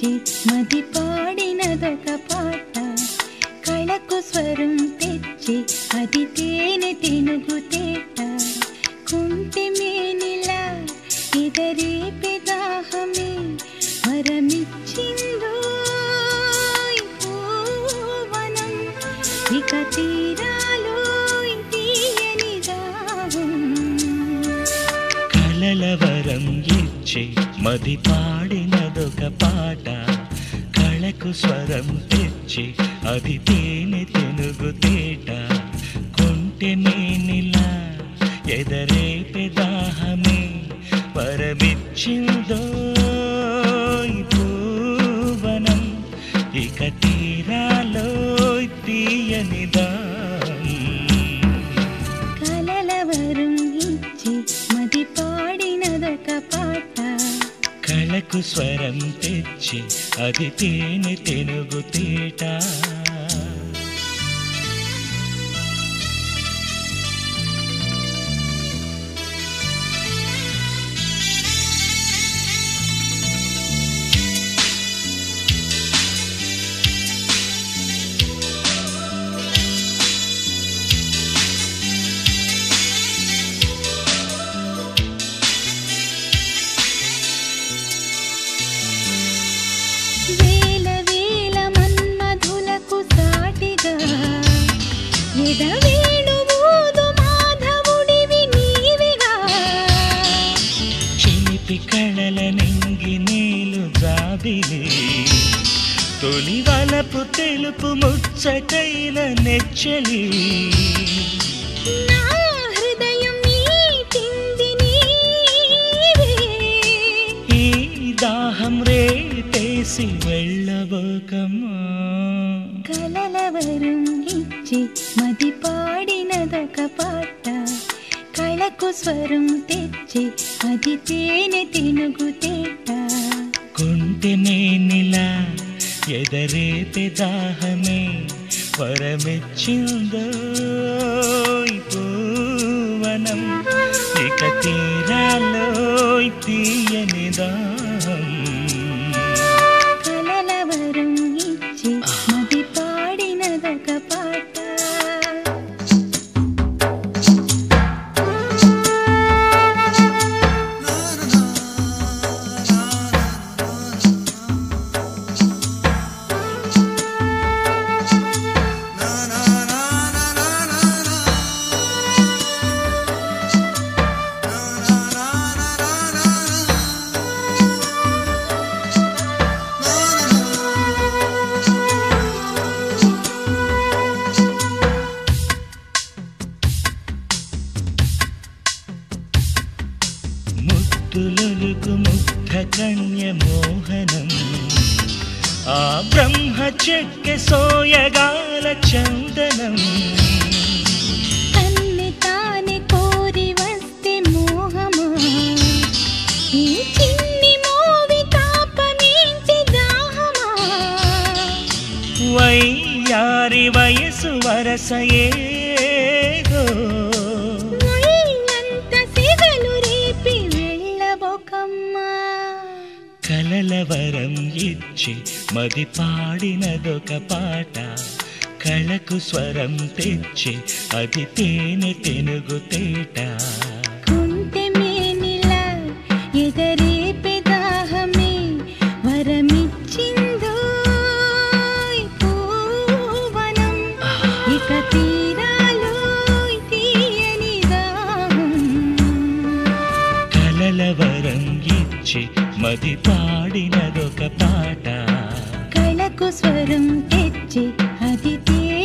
ఇచ్చి మది పాడినదొక పాట కళకు స్వరం తెచ్చి అది తేనె తెనుగు తేట కుంటి మేనిలా ఎదరేపే దాహమే వరమిచ్చిందో పూవనం ఇక తీరాలో తీయని దాహం కలల వరం ఇచ్చి మది పాడినదొక పాట కళకు స్వరం తెచ్చి అది తేనె తెనుగు తేట కొంటె మేనిలా ఎదరేపే దాహమే వరమిచ్చిందో పూవనం ఇక తీరాలో తీయని దాహం కలల వరం ఇచ్చి మది పాడినదొక పాట కళకు స్వరం తెచ్చి అది తేనె తెనుగు తేట వేల వేల మన్మధులకు సాటిగా ఎదవేణువూదు మాధవుడివి నీవిగా చిలిపి కళల నింగి నీలు జాబిలి తొలి వలపు తెలుపు ముచ్చటైన నెచ్చలి నా హృదయం నీటింది నీవే ఈ దాహం రేపేసి వెళ్ళబోకమ్మా కలల వరం ఇచ్చి మది పాడినదొక పాట కళకు స్వరం తెచ్చి అది తేనె తెనుగు తేట కొంటె మేనిలా ఎదరేపే దాహమే వరమిచ్చిందో పూవనం ఇక తీరాలో తీయని దాహం కలల వరం ఇచ్చి మది పాడినదొక పాట ముద్దులొలుకు ముగ్ధ కన్య మోహనం ఆ బ్రహ్మ చెక్కె సోయగాల చందనం తన్ని తానే కోరి వస్తే మోహమా ఈ చిన్ని మోవి తాపమేంటి దాహమా వయ్యారి వయసు వరసయేదో ఒళ్ళంత సిగలు రేపి వెళ్ళబోకమ్మా కలల వరం ఇచ్చి మది పాడినదొక పాట కళకు స్వరం తెచ్చి అది తేనె తెనుగు తేట కుంటె మేనిలా ఎదరేపే దాహమే వరమిచ్చిందో పూవనం ఇక తీరాలో తీయని దాహం కలల వరం ఇచ్చి మది పాడినదొక పాట కళకు స్వరం తెచ్చి అది